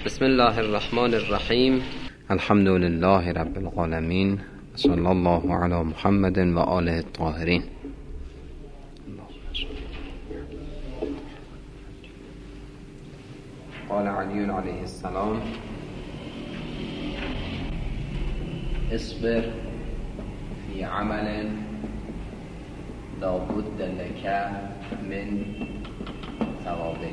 بسم الله الرحمن الرحیم. الحمد لله رب العالمین، صلی الله علی محمد و آله الطاهرین. قال علی علیه السلام: اصبر فی عمل لا بد لک من ثوابه.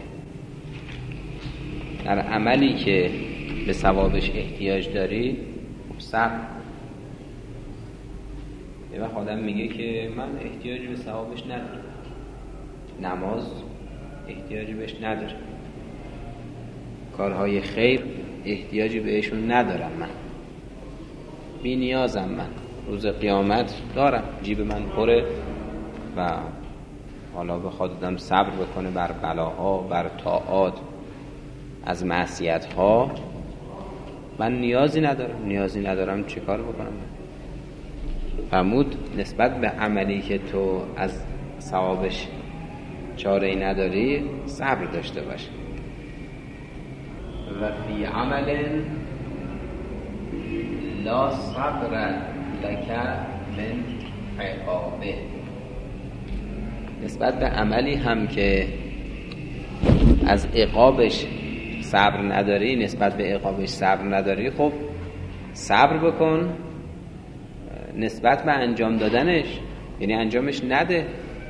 در عملی که به ثوابش احتیاج داری صبر کن. یه وقت آدم میگه که من احتیاجی به ثوابش ندارم، نماز احتیاجی بهش ندارم، کارهای خیر احتیاجی بهشون ندارم، من بی نیازم، من روز قیامت دارم، جیب من پره و حالا بخواد آدم صبر بکنه بر بلاها، بر طاعات، از معصیت ها، من نیازی ندارم چه کار بکنم؟ فرمود نسبت به عملی که تو از ثوابش چاره‌ای نداری صبر داشته باش. و فی عمل لا صبر لک من عقابه. نسبت به عملی هم که از عقابش صبر نداری، نسبت به عقابش صبر نداری، خب صبر بکن نسبت به انجام دادنش، یعنی انجامش نده.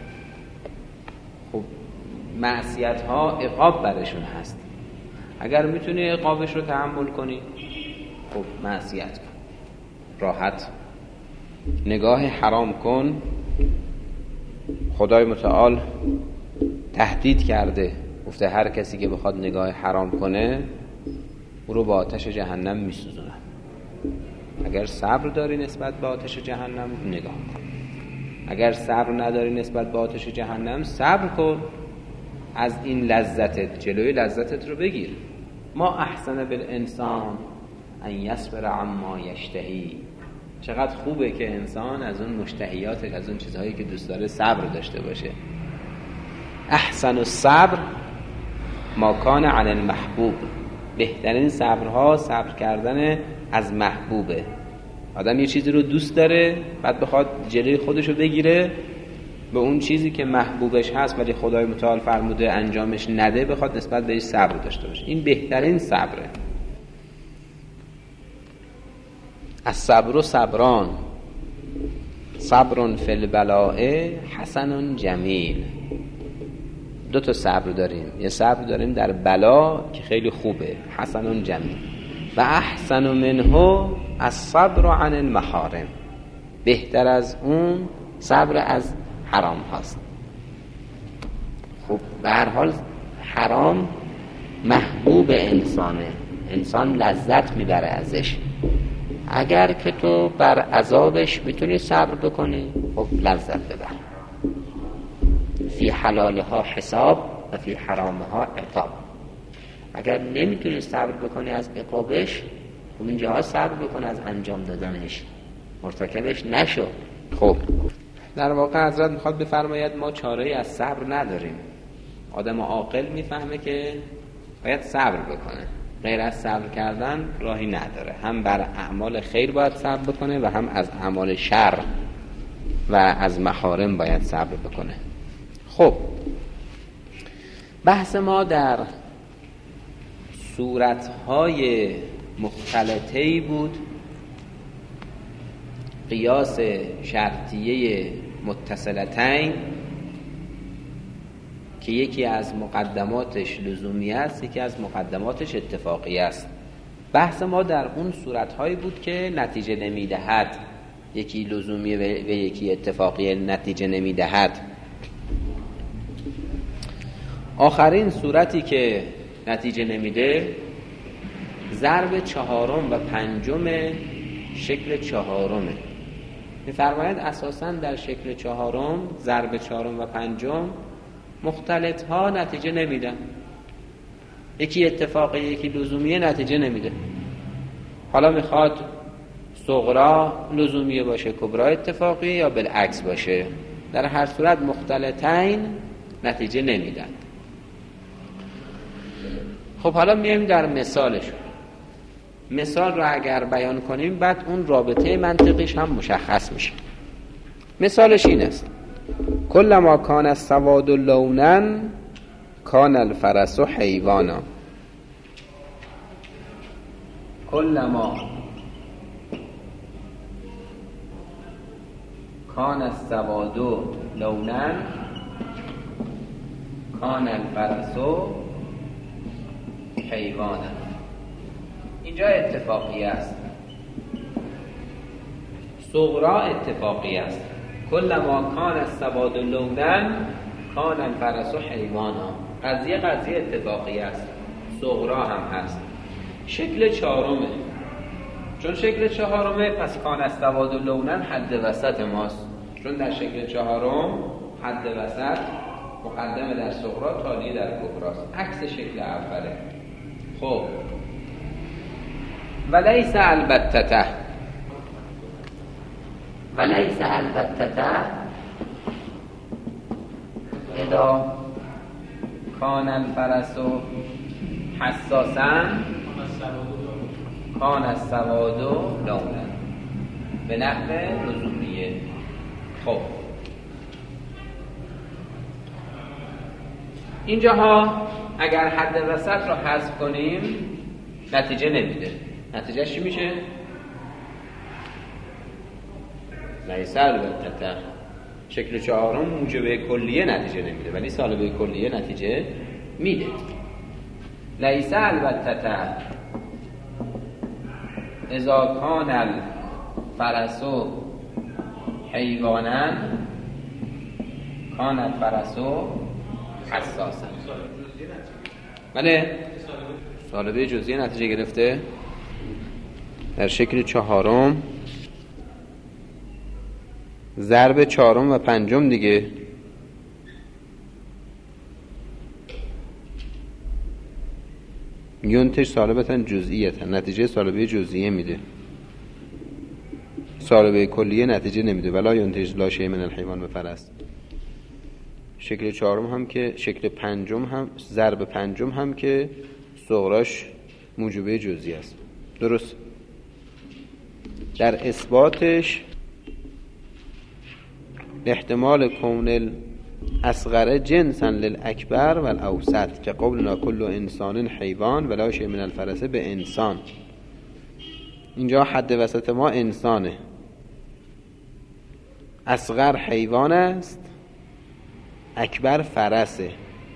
خب معصیت ها عقاب برشون هست، اگر میتونی عقابش رو تحمل کنی خب معصیت کن، راحت نگاه حرام کن. خدای متعال تهدید کرده، گفته هر کسی که بخواد نگاه حرام کنه او رو با آتش جهنم میسوزونم. اگر صبر داری نسبت به آتش جهنم نگاه کن، اگر صبر نداری نسبت به آتش جهنم صبر کن، از این لذتت جلوی لذتت رو بگیر. ما احسن بالانسان ان یصبر عما یشتهی. چقدر خوبه که انسان از اون مشتهیاتش، از اون چیزهایی که دوست داره صبر داشته باشه. احسن الصبر ما کان علی المحبوب. بهترین صبرها صبر کردن از محبوبه. آدم یه چیزی رو دوست داره بعد بخواد جلوی خودشو بگیره به اون چیزی که محبوبش هست ولی خدای متعال فرموده انجامش نده، بخواد نسبت بهش صبر داشته باشه. این بهترین صبره. الصبر صبران، صبر فی البلاء حسن جمیل. دو تا صبر داریم، یه صبر داریم در بلا که خیلی خوبه، حسن جمیل، و احسن منه الصبر عن المحارم. بهتر از اون صبر از حرام هست. خب به هر حال حرام محبوب انسانه، انسان لذت میبره ازش. اگر که تو بر عذابش میتونی صبر بکنی خب لذت ببر. فی حلالها حساب و فی حرامها عقاب. اگر نمیتونی صبر بکنی از عقابش خب اینجاها صبر بکن از انجام دادنش، مرتکبش نشو. خب در واقع حضرت میخواد بفرماید ما چاره‌ای از صبر نداریم. آدم عاقل میفهمه که باید صبر بکنه، غیر از صبر کردن راهی نداره. هم بر اعمال خیر باید صبر بکنه و هم از اعمال شر و از محارم باید صبر بکنه. خب بحث ما در صورتهای مختلطه‌ای بود. قیاس شرطیه متصلتین که یکی از مقدماتش لزومی است، یکی از مقدماتش اتفاقی است. بحث ما در اون صورتهایی بود که نتیجه نمیدهد، یکی لزومی و یکی اتفاقی نتیجه نمیدهد. آخرین صورتی که نتیجه نمیده ضرب چهارم و پنجم شکل چهارمه. می‌فرماید اساساً در شکل چهارم، ضرب چهارم و پنجم مختلط ها نتیجه نمیدن، یکی اتفاقی یکی لزومیه نتیجه نمیده. حالا میخواد صغرا لزومیه باشه، کبرا اتفاقی، یا بالعکس باشه، در هر صورت مختلطین نتیجه نمیدن. خب حالا میایم در مثالش. مثال رو اگر بیان کنیم بعد اون رابطه منطقیش هم مشخص میشه. مثالش این است: کلما کان السواد لونا کان الفرس حیوانا. کلما کان السواد لونا کان الفرس حیوانا. اینجا اتفاقی است، صغرا اتفاقی است. کلما کان السواد لونا کان الفرس حیوانا. قضیه اتفاقی است، صغرا هم هست. شکل چهارمه، چون شکل چهارمه پس کان السواد لونا حد وسط ماست، چون در شکل چهارم حد وسط مقدمه در صغرا تالیه در کبراست، عکس شکل اوله. خب ولیس البتته، ولیس البتته اذا کان الفرس حساسا کان السواد لونا به نحو لزومیه. خب اینجاها اگر حد وسط رو حذف کنیم نتیجه نمیده. نتیجه چی میشه؟ لیس البتته. شکل چهارم موجب کلیه نتیجه نمیده ولی سالبه کلیه نتیجه میده. لیس البتته اذا کان الفرس حیوانا کان الفرس حساسا. بله، سالبه جزئیه نتیجه گرفته در شکل چهارم ضرب چهارم و پنجم دیگه. یونتش سالبتن جزئیه، نتیجه سالبه جزئیه میده، سالبه کلیه نتیجه نمیده. ولا یونتج لا شیء من الحیوان بفرست. شکل چهارم هم که شکل پنجم هم ضرب پنجم هم که صغراش موجبه جزئی است. درست. در اثباتش احتمال کون الاصغر جنسا للاکبر و الاوسط که قولنا کل انسان حیوان ولا شیء من الفرس به انسان. اینجا حد وسط ما انسانه، اصغر حیوان است، اکبر فرسه.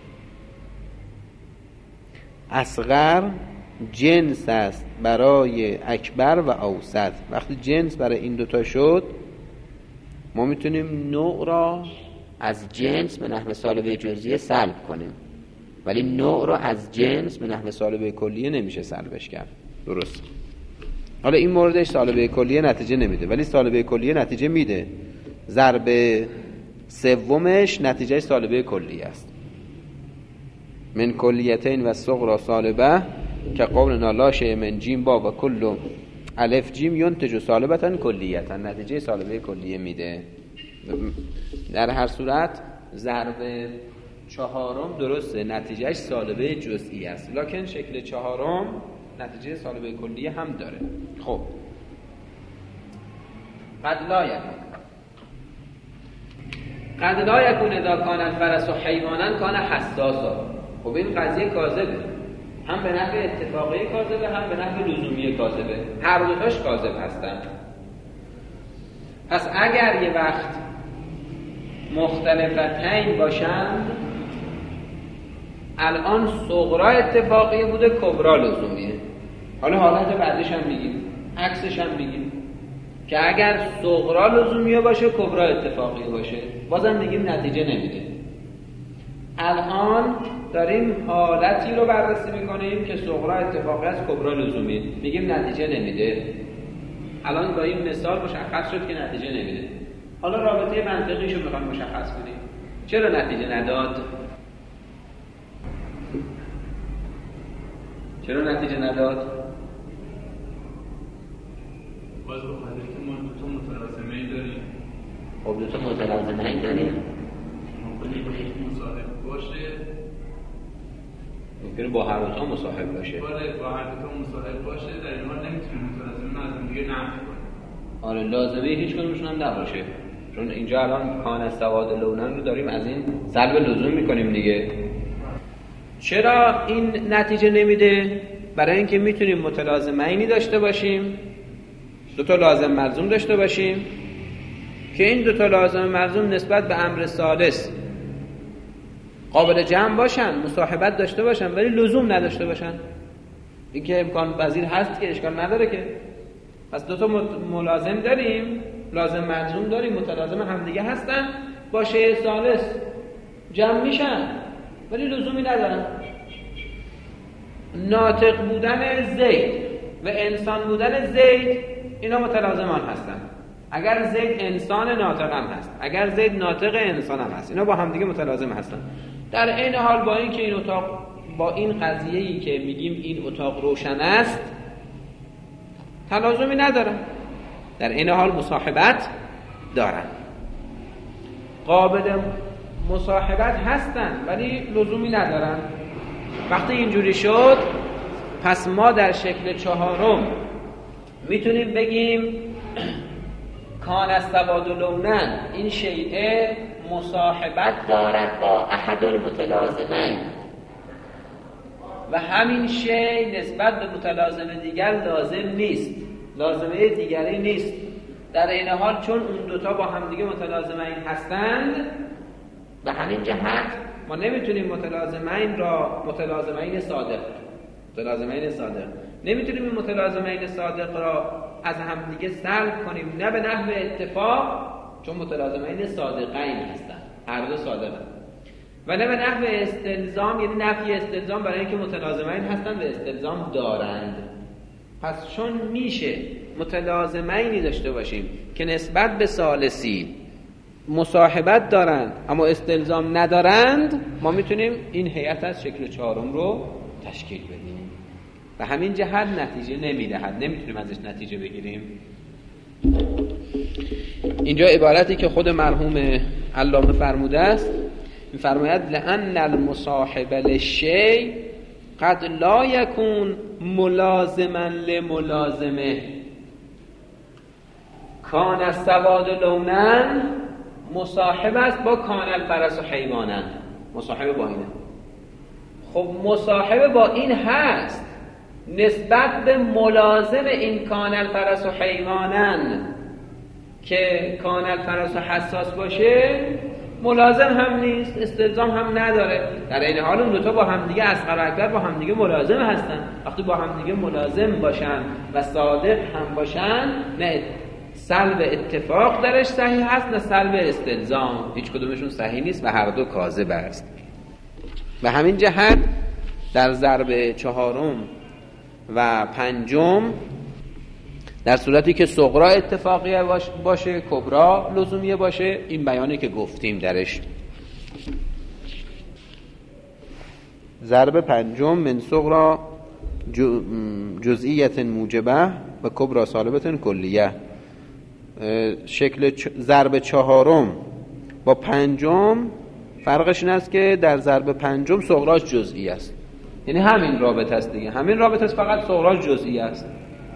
اصغر جنس است برای اکبر و اوسط. وقتی جنس برای این دوتا شد ما میتونیم نوع را از جنس به نحو سالبه جزئیه سلب کنیم، ولی نوع را از جنس به نحو سالبه کلیه نمیشه سلبش کرد. درست. حالا این موردش سالبه کلیه نتیجه نمیده ولی سالبه کلیه نتیجه میده. ضرب سومش نتیجه سالبه کلیه است. من کلیتین و صغرا سالبه که قولنا لا شیء من جیم با و کل الف جیم ینتج سالبتن کلیتن. نتیجه سالبه کلیه میده. در هر صورت ضرب چهارم درسته، نتیجهش سالبه جزئی است، لکن شکل چهارم نتیجه سالبه کلیه هم داره. خب قد لا یکون اذا کان الفرس حیوانا کان حساسا. خب این قضیه کاذبه، هم به نحو اتفاقی کاذبه هم به نحو لزومی کاذبه، هر دوتاش کاذب هستن. پس اگر یه وقت مختلفتین باشن، الان صغرا اتفاقی بوده، کبرا لزومیه. حالا حالت بعدش هم میگیم، عکسش هم میگیم که اگر صغرا لزومیه باشه کبرا اتفاقی باشه، بازم میگیم نتیجه نمیده. الان داریم حالتی رو بررسی میکنیم که صغرا اتفاقی است، کبرا لزومیه، میگیم نتیجه نمیده. الان با این مثال مشخص شد که نتیجه نمیده. حالا رابطه منطقیشو میخوایم مشخص کنیم. چرا نتیجه نداد؟ چرا نتیجه نداد؟ باز رو خواهده که ما دوتا متلازمه داریم. خب دوتا متلازمه داریم، ممکنه با یک مصاحب باشه ممکنه با هر دوتا مصاحب باشه. با هر دوتا مصاحب باشه، در این حال نمیتونیم متلازمه از هم دیگه نفی کنیم. آره لازمه هیچ کدومشون هم نباشه، چون اینجا الان کان سواد لونن رو داریم از این سلب لزوم میکنیم دیگه. چرا این نتیجه نمیده؟ برای اینکه میتونیم متلازمینی داشته باشیم، دوتا لازم ملزوم داشته باشیم که این دوتا لازم ملزوم نسبت به امر ثالث قابل جمع باشن، مصاحبت داشته باشن، ولی لزوم نداشته باشن. این که امکان پذیر هست که اشکال نداره که. پس دوتا ملازم داریم، لازم ملزوم داریم، متلازم همدیگه هستن، با شیء ثالث جمع میشن ولی لزومی ندارن. ناطق بودن زید و انسان بودن زید اینا متلازمان هستن. اگر زید انسان ناطق هم هست، اگر زید ناطق انسان هم هست، اینا با هم دیگه متلازم هستن. در عین حال با اینکه این اتاق، با این قضیه‌ای که میگیم این اتاق روشن است، تلازمی ندارن، در عین حال مصاحبت دارن، قابل مصاحبت هستن ولی لزومی ندارن. وقتی اینجوری شد پس ما در شکل چهارم میتونیم بگیم کان السواد لونن، این شیء مصاحبت دارد با احد المتلازمین و همین شیء نسبت به متلازم دیگر لازم نیست، لازمه دیگری نیست. در این حال چون اون دوتا با هم دیگه متلازمین هستند، به همین جهت ما نمیتونیم متلازمین را متلازمین صادق نمیتونیم این متلازمین صادق را از هم دیگه سلب کنیم، نه به نحو اتفاق، چون متلازمین صادقین هستن، هر دو صادقن، و نه به نحو استلزام، یعنی نفی استلزام، برای اینکه متلازمین هستن و استلزام دارند. پس چون میشه متلازمینی داشته باشیم که نسبت به ثالثی مصاحبت دارند اما استلزام ندارند، ما میتونیم این هیئت از شکل چهارم رو تشکیل بدیم. و همین جهت نتیجه نمیدهد، نمیتونیم ازش نتیجه بگیریم. اینجا عبارتی که خود مرحوم علامه فرموده است، می‌فرماید لأن المصاحب للشیء قد لا یکون ملازما لملازمه. کان السواد لونن مصاحب است با کان الفرس حیوانن، مصاحب با اینه. خب مصاحب با این هست، نسبت به ملازم این کان الفرس حیوانن که کان الفرس حساس باشه ملازم هم نیست، استلزام هم نداره. در این حال اون دوتا با هم دیگه اصغر و اکبر با هم دیگه ملازم هستن. وقتی با هم دیگه ملازم باشن و صادق هم باشن، نه سلب اتفاق درش صحیح هست نه سلب استلزام، هیچ کدومشون صحیح نیست و هر دو کاذب است. و همین جهت در ضرب چهارم و پنجم در صورتی که صغرا اتفاقیه باشه، کبرا لزومیه باشه، این بیانی که گفتیم درش. ضرب پنجم من صغرا جزئیت موجبه و کبرا سالبت کلیه. شکل ضرب چهارم با پنجم فرقش این است که در ضرب پنجم صغراش جزئی است، یعنی همین رابطه است دیگه، همین رابطه است، فقط صغراش جزئی است.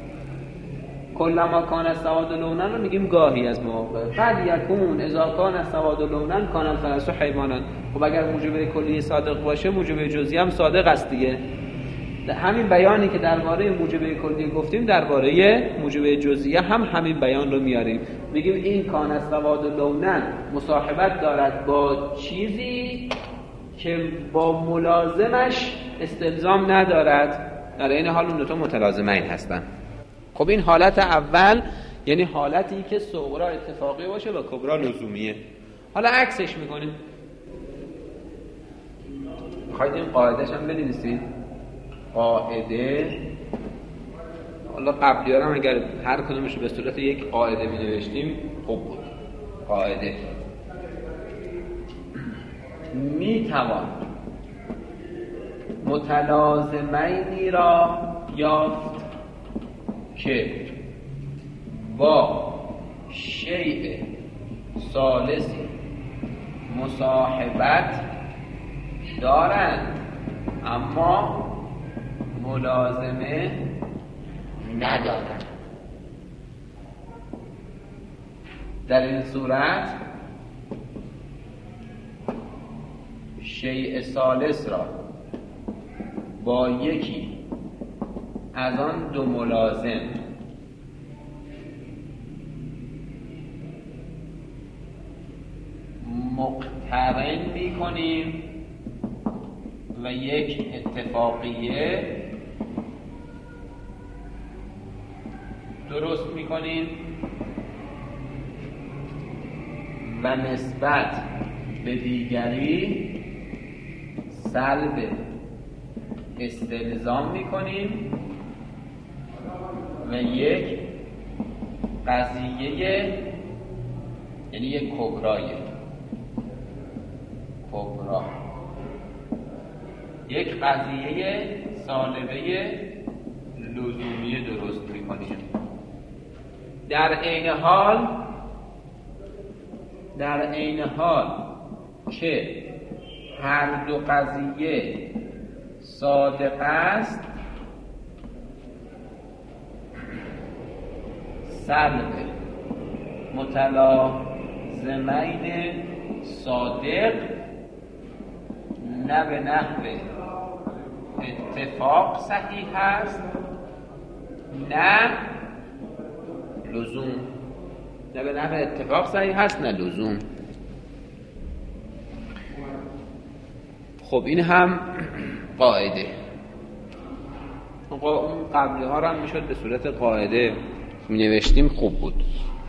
کلما کان السواد لونن رو میگیم گاهی از مواقع، قد یکون اذا کان السواد لونن کان الفرس حیوانن. خب اگر موجب کلی صادق باشه موجب جزئی هم صادق است دیگه. همین بیانی که درباره موجب کلی گفتیم درباره موجب جزئی هم همین بیان رو میاریم، میگیم این کان السواد لونن مصاحبت دارد با چیزی که با ملازمش استلزام ندارد، در این حال اون دو تا متلازمین هستن. خب این حالت اول یعنی حالتی که صغرا اتفاقی باشه و کبرا لزومیه. حالا عکسش میکنیم. میخواید این قاعدهش هم بنویسید؟ قاعده، حالا قبلی هم اگر هر کدومش به صورت یک قاعده می نوشتیم خوب بود. قاعده می توان متلازمینی را یافت که با شیء ثالثی مصاحبت دارند اما ملازمه ندارد. در این صورت شیء ثالث را با یکی از آن دو ملازم مقترن می کنیم و یک اتفاقیه درست می کنیم و نسبت به دیگری سلب استلزام می کنیم و یک قضیه، یعنی یک کبرا، یک قضیه سالبه لزومی درست می کنیم. در عین حال که هر دو قضیه صادق است، سلب متلازمین صادق نه به نحو اتفاق صحیح است نه لزوم. نه به نحو اتفاق صحیح هست نه لزوم. خب این هم قاعده. اون قبلی ها رو هم میشد به صورت قاعده می نوشتیم، خوب بود.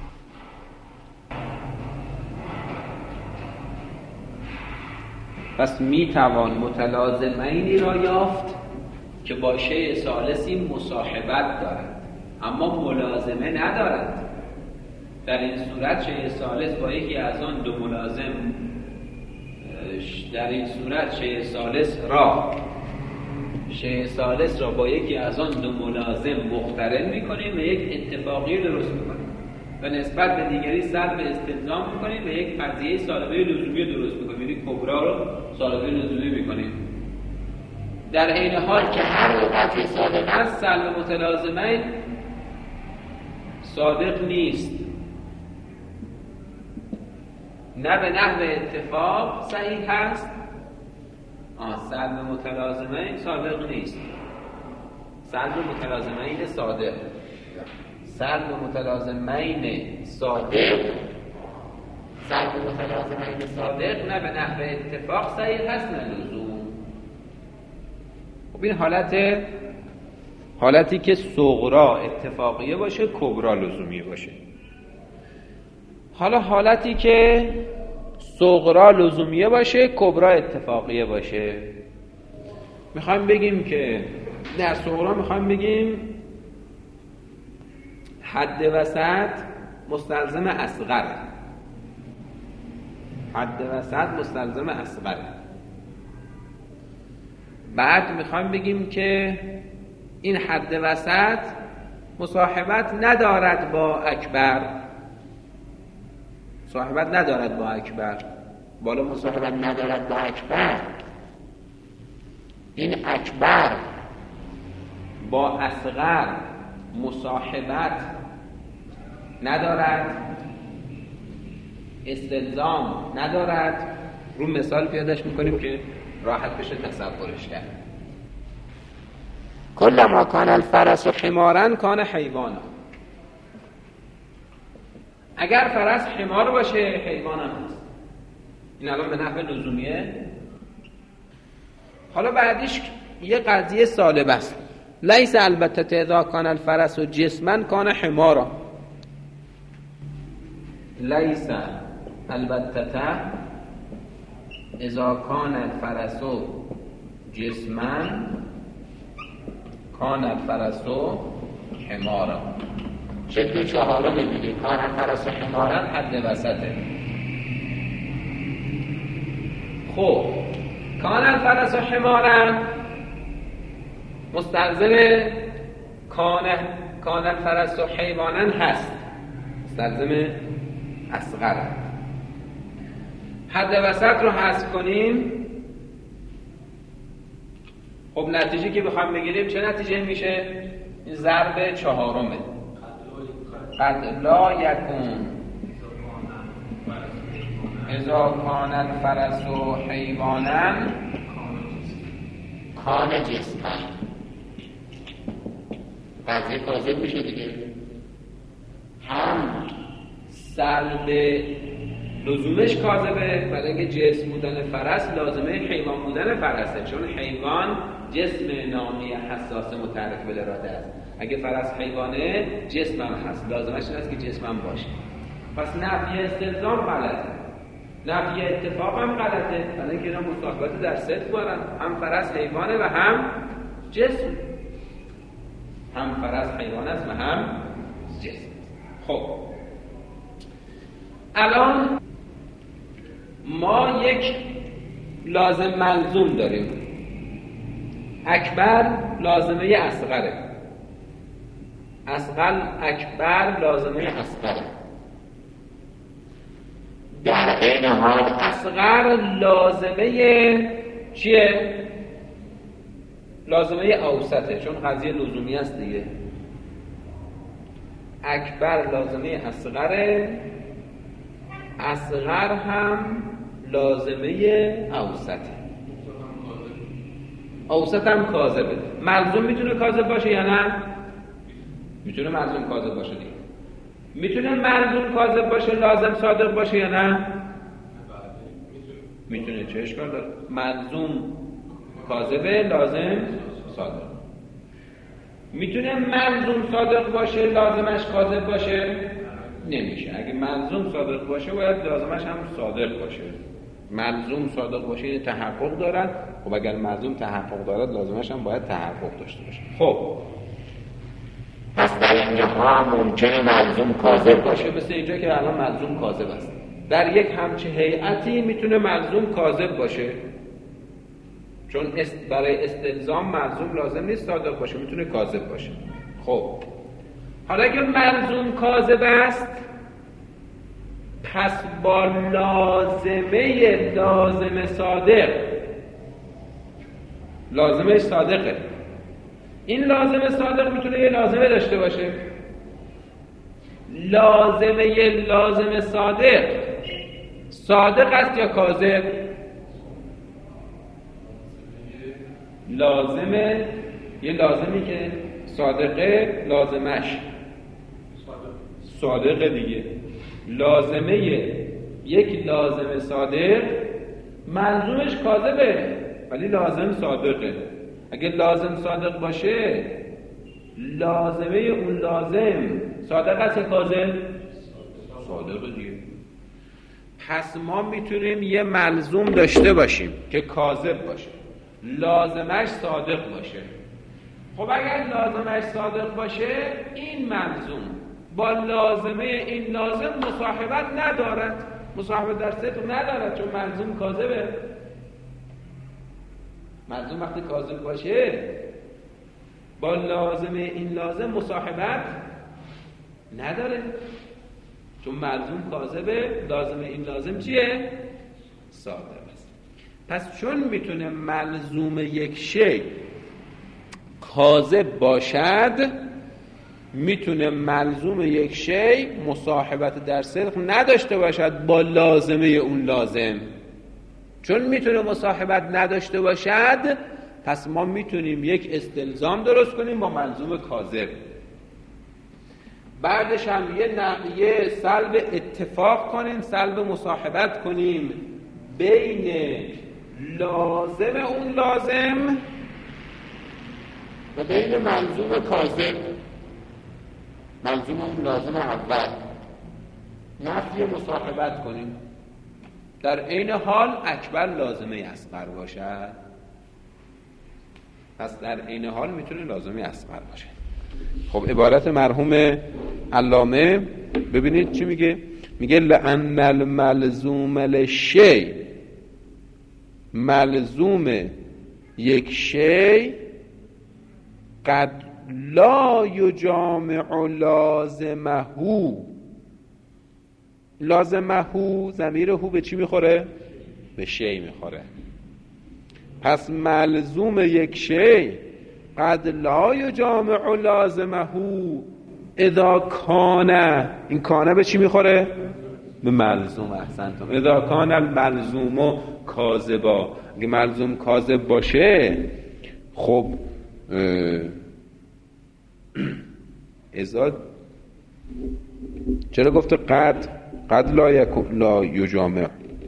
پس می توان متلازمینی را یافت که با شیء ثالثی مصاحبت دارد اما ملازمه ندارد. در این صورت شیء ثالث با یکی از آن دو ملازم، در این صورت شیء ثالث را با یکی از آن دو ملازم مقترن می‌کنیم و یک اتفاقی درست می‌کنیم و نسبت به دیگری سلب استلزام می‌کنیم و یک قضیه سالبه لزومی درست می‌کنیم، یعنی کبرا رو سالبه لزومی می‌کنیم. در عین حال که هر دو قضیه صادق است، سلب متلازمین صادق نیست. نه به نحو اتفاق صحیح هست، سلب متلازمین صادق نیست. سلب متلازمین صادق، سلب متلازمین صادق نه به نحو اتفاق صحیح هست نه لزوم. خب این حالتی که صغرا اتفاقیه باشه، کبرا لزومی باشه. حالا حالتی که صغرا لزومیه باشه، کبرا اتفاقیه باشه. میخوایم بگیم که در صغرا میخوایم بگیم حد وسط مستلزم اصغر. حد وسط مستلزم اصغر. بعد میخوایم بگیم که این حد وسط مصاحبت ندارد با اکبر. مصاحبت ندارد با اکبر. بالا مصاحبت ندارد با اکبر. این اکبر با اصغر مصاحبت ندارد، استلزام ندارد. رو مثال پیادش میکنیم که راحت بشه تصورش کرد. کلما کان الفرس حمارا کان حیوانا. اگر فرس حمار باشه، حیوان هم هست. این الان به نحو لزومیه. حالا بعدیش یه قضیه سالب است. لیس البته اذا کان الفرس جسما کان حمارا. لیس البته اذا کان الفرس جسما کان الفرس حمارا. شکل چهارم میگه کان الفرس حمارا حد وسطه. خب کان الفرس حمارا مستلزم کان الفرس حیوانا هست، مستلزم اصغر. حد وسط رو حذف کنیم خب نتیجه که بخوایم بگیریم چه نتیجه میشه؟ این ضرب چهارمه. قد لا یکون اذا کان الفرس حیوانا کان جسما. قضیه کاذب میشه دیگه. هم سلب لزومش کاذبه، برای اینکه جسم بودن فرس لازمه حیوان بودن فرسه، چون حیوان جسم نامی حساس متحرک بالاراده است. اگه فرس حیوانه جسم هم هست، لازمش این است که جسم هم باشه. پس نفی استلزام غلطه، نفی اتفاق هم غلطه، برای اینکه اینا مصاحبت در صدق دارن، هم فرس حیوانه و هم جسم، هم فرس حیوان است و هم جسم. خب الان ما یک لازم ملزوم داریم. اکبر لازمه اصغره، اصغر اکبر لازمه اصغره. در این حال اصغر لازمه چیه؟ لازمه اوسطه، چون قضیه لزومی است دیگه. اکبر لازمه اصغره، اصغر هم لازمه اوسطه. اوسط هم کاذبه. ملزوم میتونه کاذب باشه یا نه؟ میتونه ملزوم کاذب باشه دیگه. میتونه ملزوم کاذب باشه لازم صادق باشه یا نه؟ میتونه. چه اشکال داره؟ ملزوم کاذبه لازم صادق. میتونه ملزوم صادق باشه لازمش کاذب باشه؟ نمیشه. اگه ملزوم صادق باشه باید لازمش هم صادق باشه. ملزوم صادق باشه یعنی تحقق دارد. خب اگر ملزوم تحقق دارد لازمش هم باید تحقق داشته باشه. خب پس در اینجاها ممکنه ملزوم کاذب باشه. مثل اینجا که الان ملزوم کاذب است. در یک همچین هیئتی میتونه ملزوم کاذب باشه، چون برای استلزام ملزوم لازم نیست صادق باشه، میتونه کاذب باشه. خب حالا اگر ملزوم کاذب است، پس با لازمه صادق، لازمه صادقه. این لازمه صادق میتونه یه لازمه داشته باشه. لازمه صادق است یا کاذب؟ لازمه، یه لازمی که صادقه، لازمش صادقه دیگه. لازمه یک لازمه صادق ملزومش کاذبه ولی لازم صادقه. اگه لازم صادق باشه لازمه اون لازم صادق است یا کاذب؟ صادقه دیگه. پس ما میتونیم یه ملزوم داشته باشیم که کاذب باشه، لازمش صادق باشه. خب اگر لازمش صادق باشه این ملزوم با لازمه این لازم مصاحبت ندارد، مصاحبت در صدق ندارد، چون ملزوم کاذبه. ملزوم وقتی کاذب باشه با لازمه این لازم مصاحبت نداره، چون ملزوم کاذبه، لازمه این لازم چیه؟ صادق است. پس چون میتونه ملزوم یک شی کاذب باشد، میتونه ملزوم یک شی مصاحبت در صدق نداشته باشد با لازمه اون لازم. چون میتونه مصاحبت نداشته باشد، پس ما میتونیم یک استلزام درست کنیم با ملزوم کاذب. بعدش هم یه سلب اتفاق کنیم، سلب مصاحبت کنیم بین لازم اون لازم و بین ملزوم کاذب، ملزوم اون لازم اول، نفی مصاحبت کنیم. در عین حال اکبر لازمه اصغر باشد، پس در عین حال میتونه لازمه اصغر باشه. خب عبارت مرحوم علامه ببینید چی میگه. میگه لأن الملزوم للشی، ملزوم یک شی قد لا یجامع لازمه. لازمه ضمیر هو به چی میخوره؟ به شی میخوره. پس ملزوم یک شی قد لا یجامع لازمه اذا کان، این کانه به چی میخوره؟ به ملزوم. احسنتم. اذا کان الملزوم کاذبا، اگه ملزوم کاذب باشه خب چرا گفته قد لا یجامع؟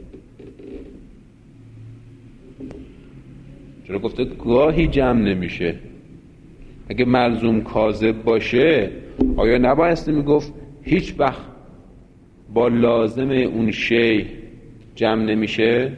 چرا گفته گاهی جمع نمیشه؟ اگه ملزوم کاذب باشه آیا نبایستی میگفت هیچ وقت با لازم اون شی جمع نمیشه؟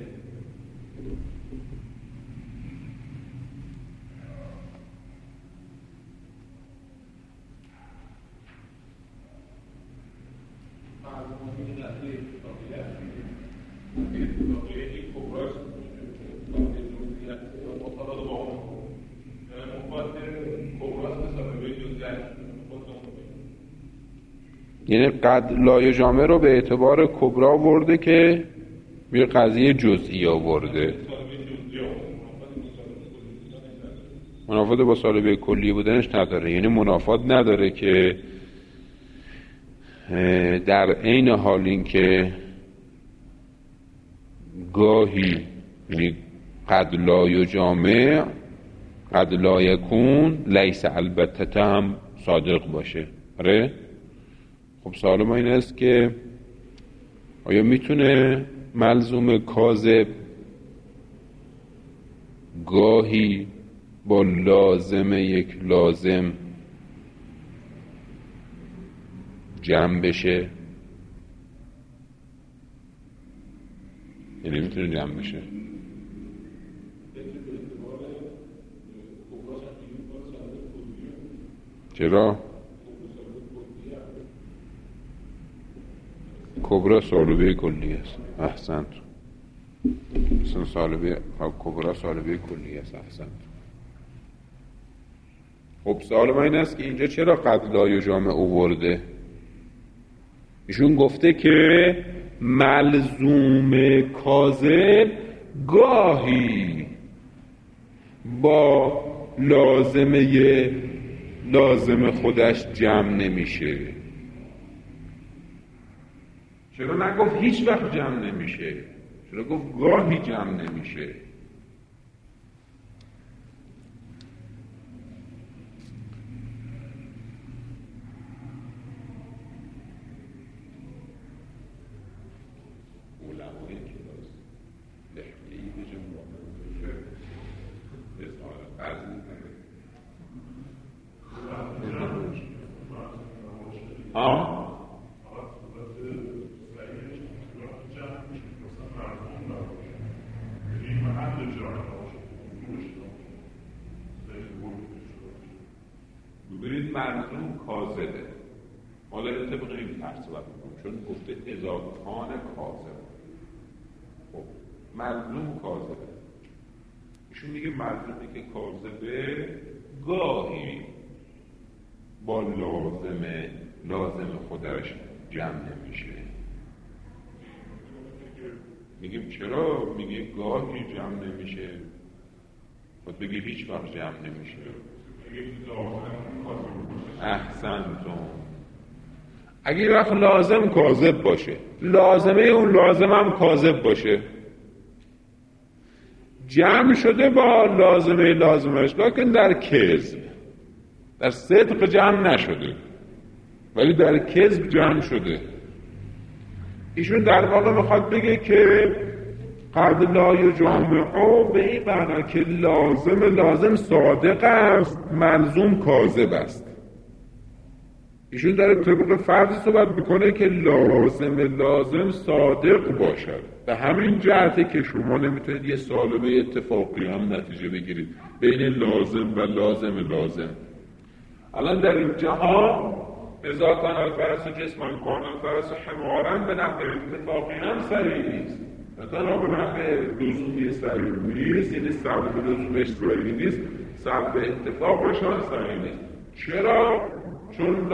یعنی قد لا یجامع رو به اعتبار کبرا آورده که یه قضیه جزئی آورده، منافات با سالبه کلی بودنش نداره. یعنی منافات نداره که در عین حال این که گاهی یعنی قد لا یجامع قد لا یکون لیس البته هم صادق باشه. آره؟ خب سوال ما این است که آیا میتونه ملزوم کاذب گاهی با لازم یک لازم جمع بشه؟ یعنی میتونه جمع بشه. چرا؟ کبرا سالبه کلی است. احسنت. مثلا سالبه کبرا سالبه کلی است. احسنت. خب سوال من این است که اینجا چرا قد لا یجامع آورده؟ ایشون گفته که ملزوم کاذب گاهی با لازم خودش جمع نمیشه. چرا نگفت هیچ وقت جمع نمیشه؟ چرا گفت گاهی جمع نمیشه؟ ببینید ملزوم کاذبه. ما داریم طبق این فرض صحبت می‌کنیم چون گفته اذا کان کاذب. خب ملزوم کاذبه. ایشون میگه ملزومی که کاذبه گاهی با لازم خودش جمع نمیشه. میگیم چرا؟ میگه گاهی جمع نمیشه. خود بگی هیچ وقت جمع نمیشه. احسنتم. اگه وقت لازم کاذب باشه، لازمه اون لازم هم کاذب باشه، جمع شده با لازمش، لیکن در کذب، در صدق جمع نشده ولی در کذب جمع شده. ایشون در واقع میخواد بگه که قد لا یجامع به این معنی که لازم صادق است، ملزوم کاذب است. ایشون در طبق فرضی صحبت میکنه که لازم صادق باشد. به همین جهته که شما نمیتونید یه سالبه اتفاقی هم نتیجه بگیرید بین لازم و لازم. الان در این جهان اذا کان الفرس جسما کان الفرس حمارا به نحو اتفاقی هم صریح نیست. مثلا به نحو لزومی صریح نیست، یعنی سبب لزومش صریح نیست، سبب اتفاقشان صریح نیست. چرا؟ چون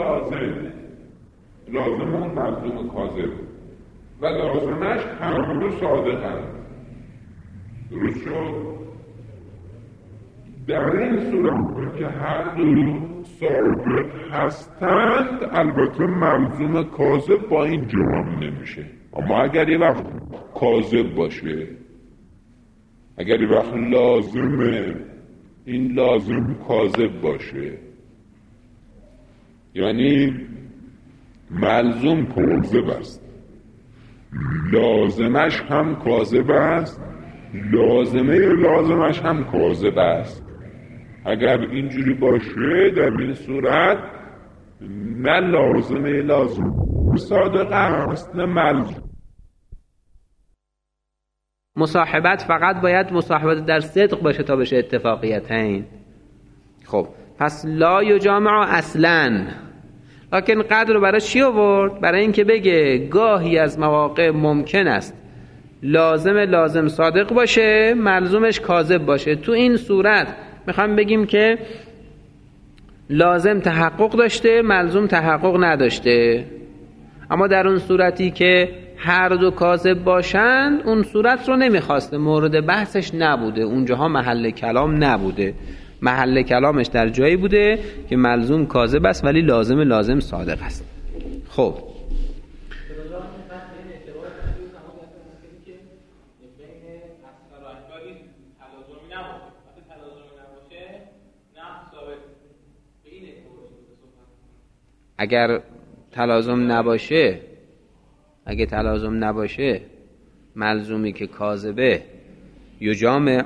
لازم اون ملزوم کاذب و لازمش همون صادق هست. درست شد؟ در این صورت که هر دو ثابت هستند البته ملزوم کاذب با این جمع نمیشه. اما اگر یه وقت کاذب باشه، اگر یه وقت لازمه این لازم کاذب باشه، یعنی ملزوم کاذب است، لازمش هم کاذب است، لازمه لازمش هم کاذب است. اگر اینجوری باشه در این صورت نه لازمه لازم صادق است نه ملزوم. مصاحبت فقط باید مصاحبت در صدق باشه تا بشه اتفاقیتین. خب پس لا یجامع اصلا، لکن قدر رو برای چی آورد؟ برای اینکه بگه گاهی از مواقع ممکن است لازم صادق باشه، ملزومش کاذب باشه. تو این صورت میخوام بگیم که لازم تحقق داشته، ملزوم تحقق نداشته. اما در اون صورتی که هر دو کاذب باشند اون صورت رو نمیخواسته، مورد بحثش نبوده، اونجاها محل کلام نبوده. محل کلامش در جایی بوده که ملزوم کاذب است ولی لازم صادق است. خب اگر تلازم نباشه ملزومی که کاذبه یجامع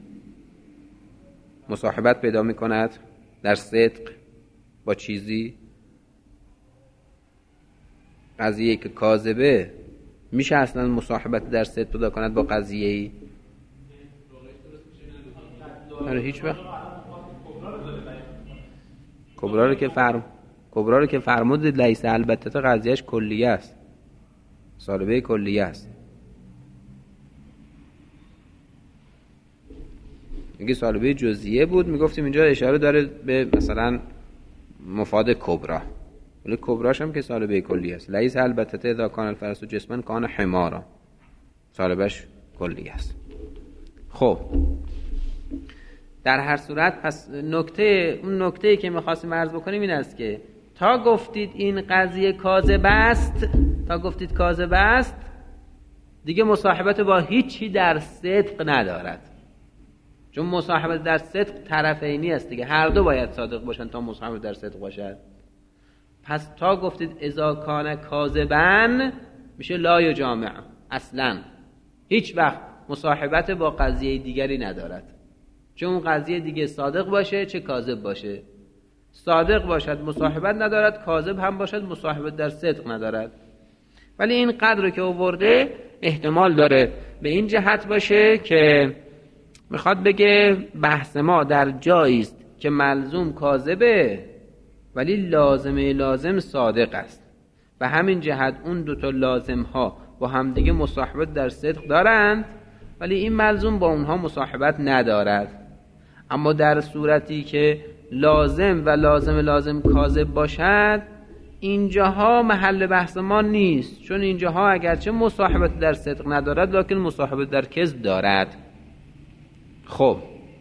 مصاحبت پیدا میکند در صدق با چیزی، قضیه که کاذبه میشه اصلا مصاحبت در صدق پیدا کند با قضیه‌ای؟ آره هیچ وقت. کبرا رو که فرمود لیس البته قضیهش کلیه است، سالبه کلیه است. اگه سالبه جزئیه بود میگفتیم اینجا اشاره داره به مثلا مفاد کبرا، ولی کبراش هم که سالبه کلیه است. لیس البته اذا کان الفرس جسما کان حمارا، سالبش کلیه است. خب در هر صورت پس اون نکته که می‌خواستیم عرض بکنیم این است که تا گفتید این قضیه کاذب است دیگه مصاحبت با هیچی در صدق ندارد، چون مصاحبت در صدق طرفینی است دیگه، هر دو باید صادق باشن تا مصاحبت در صدق باشد. پس تا گفتید اذا کان کاذبا میشه لا یجامع اصلا، هیچ وقت مصاحبت با قضیه دیگری ندارد، چه اون قضیه دیگه صادق باشه چه کاذب باشه. صادق باشد مصاحبت ندارد، کاذب هم باشد مصاحبت در صدق ندارد. ولی این قدر که آورده احتمال داره به این جهت باشه که میخواد بگه بحث ما در جایی است که ملزوم کاذبه ولی لازم صادق است. به همین جهت اون دوتا لازم ها با همدیگه مصاحبت در صدق دارند ولی این ملزوم با اونها مصاحبت ندارد. اما در صورتی که لازم و لازم کاذب باشد اینجاها محل بحث ما نیست، چون اینجاها اگرچه مصاحبت در صدق ندارد لکن مصاحبت در کذب دارد. خب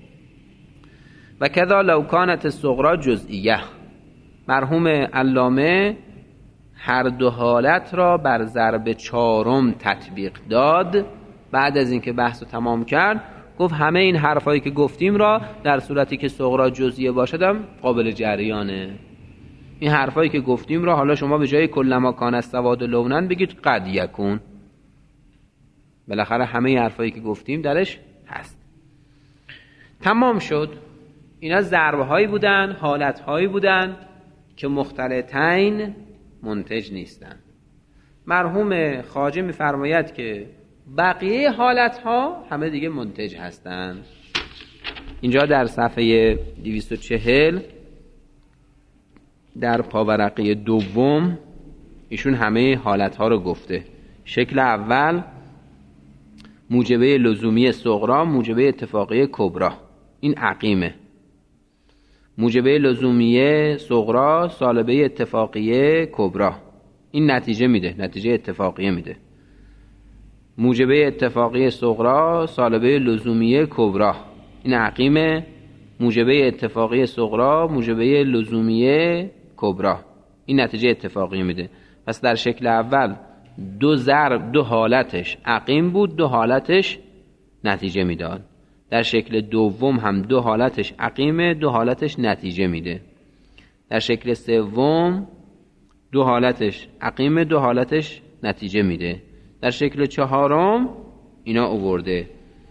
و کذا لو کانت الصغرا جزئیه، مرحوم علامه هر دو حالت را بر ضرب چهارم تطبیق داد. بعد از اینکه بحث رو تمام کرد گفت همه این حرفایی که گفتیم را در صورتی که صغرا جزئیه باشد هم قابل جریانه. این حرفایی که گفتیم را حالا شما به جای کلما کان السواد لونن بگید قد یکون، بالاخره همه حرفایی که گفتیم درش هست. تمام شد. اینا ضربهایی بودن، حالتهایی بودن که مختلطین منتج نیستن. مرحوم خواجه میفرماید که بقیه حالتها همه دیگه منتج هستند. اینجا در صفحه 240 در پاورقی دوم ایشون همه حالتها رو گفته. شکل اول موجبه لزومی صغرا، موجبه اتفاقی کبرا، این عقیمه. موجبه لزومیه صغرا، سالبه اتفاقیه کبرا، این نتیجه میده، نتیجه اتفاقیه میده. موجبه اتفاقی صغرا، سالبه لزومیه کبرا، این عقیمه. موجبه اتفاقی صغرا موجبه لزومیه کبرا. این نتیجه اتفاقی میده. پس در شکل اول دو حالتش عقیم بود، 2 حالتش نتیجه میداد. در شکل دوم هم 2 حالتش عقیمه، 2 حالتش نتیجه میده. در شکل سوم 2 حالتش عقیمه، 2 حالتش نتیجه میده. در شکل چهارم اینا آورده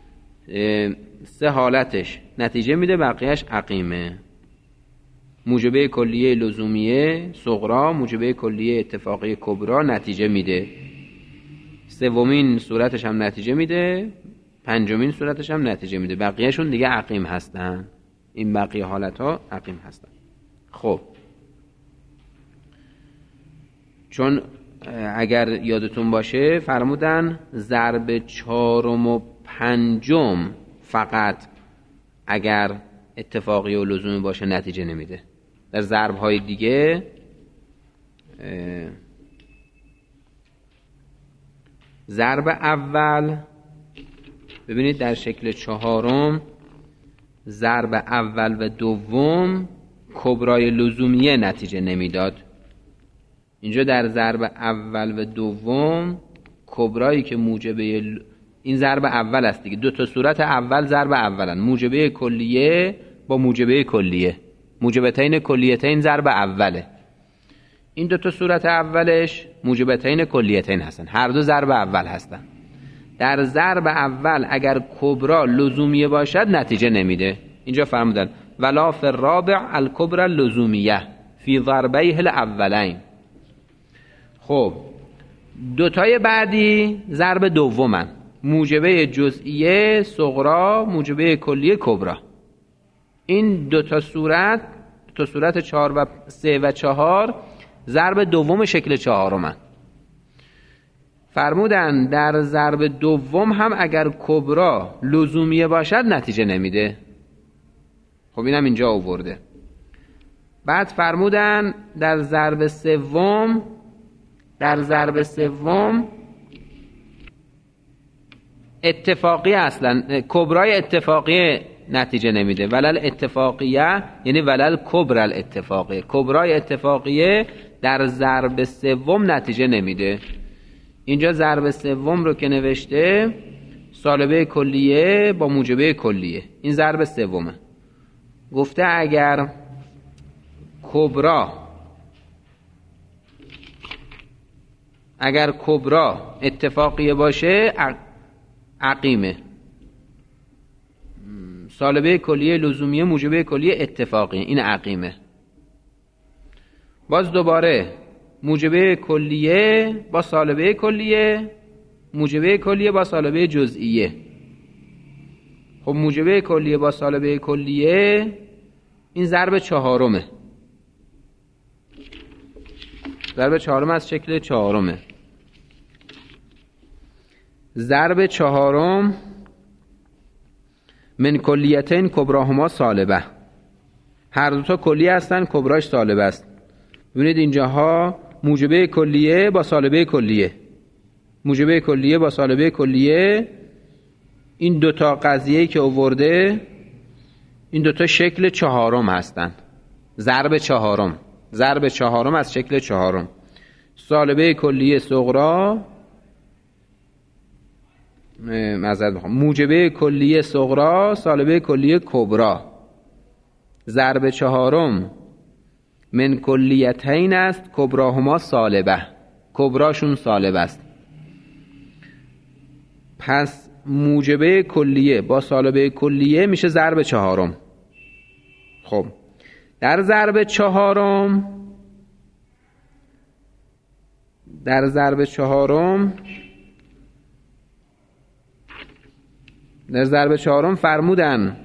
3 حالتش نتیجه میده، بقیهش عقیمه. موجبه کلیه لزومیه صغرا موجبه کلیه اتفاقی کبرا نتیجه میده. 3مین صورتش هم نتیجه میده، 5مین صورتش هم نتیجه میده. بقیهشون دیگه عقیم هستن. این بقیه حالت ها عقیم هستن. خب چون اگر یادتون باشه فرمودن ضرب 4 و 5 فقط اگر اتفاقی و لزومی باشه نتیجه نمیده. در ضرب های دیگه ضرب اول ببینید در شکل 4 ضرب اول و دوم کبرای لزومیه نتیجه نمیداد. اینجا در ضرب اول و دوم کبرایی که موجبه این ضرب اول است دیگه. 2 تا صورت اول ضرب اولن، موجبه کلیه با موجبه کلیه، موجبتین کلیتین ضرب اوله. این 2 تا صورت اولش موجبتین کلیتین هستن، هر دو ضرب اول هستن. در ضرب اول اگر کبرا لزومیه باشد نتیجه نمیده. اینجا فرمودن ولا فی الرابع الکبرى اللزومیه فی ضربیه الاولین. خب 2 تای بعدی ضرب دومن، موجبه جزئیه صغرا موجبه کلیه کبرا. این 2 تا صورت 4 و 3 و 4 ضرب دوم شکل 4 فرمودن در ضرب دوم هم اگر کبرا لزومیه باشد نتیجه نمیده. خب اینم اینجا آورده. بعد فرمودن در ضرب سوم اتفاقی اصلا کبرای اتفاقی نتیجه نمیده. ولل اتفاقیه یعنی ولل کبر الاتفاقیه، کبرای اتفاقیه در ضرب سوم نتیجه نمیده. اینجا ضرب سوم رو که نوشته سالبه کلیه با موجبه کلیه، این ضرب سومه. گفته اگر کبرا اتفاقیه باشه عقیمه، سالبه کلیه لزومیه موجبه کلیه اتفاقی، این عقیمه. باز دوباره موجبه کلیه با سالبه کلیه، موجبه کلیه با سالبه جزئیه. خب موجبه کلیه با سالبه کلیه این ضرب 4، ضرب 4 از شکل 4. ضرب 4 من کلیتین کبراهما سالبه، هر 2 تا کلیه هستن، کبراش سالبه است. ببینید اینجاها موجبه کلیه با سالبه کلیه، موجبه کلیه با سالبه کلیه. این 2 تا قضیه‌ای که آورده این 2 تا شکل 4 هستن. ضرب 4 از شکل 4. سالبه کلیه صغرا موجبه کلیه صغرا سالبه کلیه کبرا. ضرب 4 من کلیتین است کبراهما سالبه، کبراشون سالبه است. پس موجبه کلیه با سالبه کلیه میشه ضرب 4. خب در ضرب 4 فرمودن